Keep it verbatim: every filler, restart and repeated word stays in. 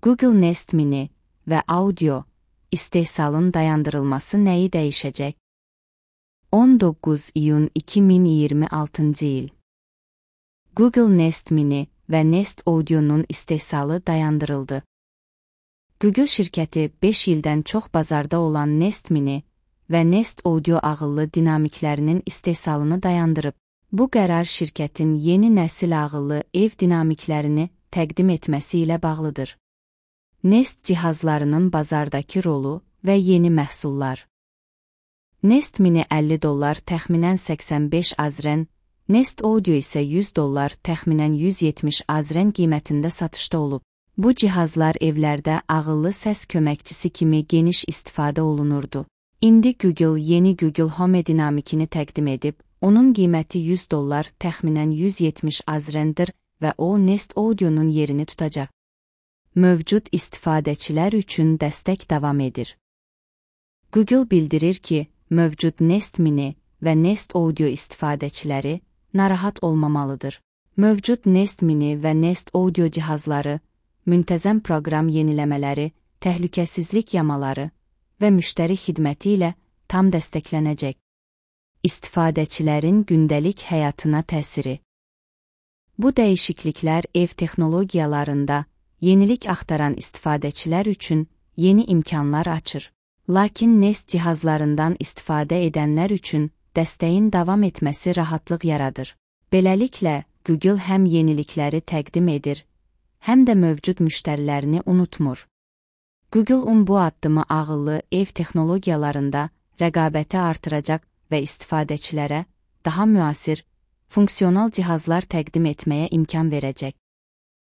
Google Nest Mini və audio istehsalın dayandırılması nəyi dəyişəcək? on doqquz iyun iki min iyirmi altıncı il. Google Nest Mini və Nest Audio'nun istehsalı dayandırıldı. Google şirkəti beş ildən çox bazarda olan Nest Mini və Nest Audio ağıllı dinamiklərinin istehsalını dayandırıb. Bu qərar şirkətin yeni nəsil ağıllı ev dinamiklərini təqdim etməsi ilə bağlıdır. Nest cihazlarının bazardakı rolu və yeni məhsullar. Nest Mini əlli dollar təxminən səksən beş azrən, Nest Audio isə yüz dollar təxminən yüz yetmiş azrən qiymətində satışda olub. Bu cihazlar evlərdə ağıllı səs köməkçisi kimi geniş istifadə olunurdu. İndi Google yeni Google Home dinamikini təqdim edib, onun qiyməti yüz dollar təxminən yüz yetmiş azrəndir və o Nest Audio'nun yerini tutacaq. Mövcud istifadəçilər üçün dəstək davam edir. Google bildirir ki, mövcud Nest Mini və Nest Audio istifadəçiləri narahat olmamalıdır. Mövcud Nest Mini və Nest Audio cihazları, müntəzəm proqram yeniləmələri, təhlükəsizlik yamaları və müştəri xidməti ilə tam dəstəklənəcək. İstifadəçilərin gündəlik həyatına təsiri. Bu dəyişikliklər ev texnologiyalarında yenilik axtaran istifadəçilər üçün yeni imkanlar açır. Lakin Nest cihazlarından istifadə edənlər üçün dəstəyin davam etməsi rahatlıq yaradır. Beləliklə, Google həm yenilikləri təqdim edir, həm də mövcud müştərilərini unutmur. Google-un bu addımı ağıllı ev texnologiyalarında rəqabəti artıracaq və istifadəçilərə daha müasir, funksional cihazlar təqdim etməyə imkan verəcək.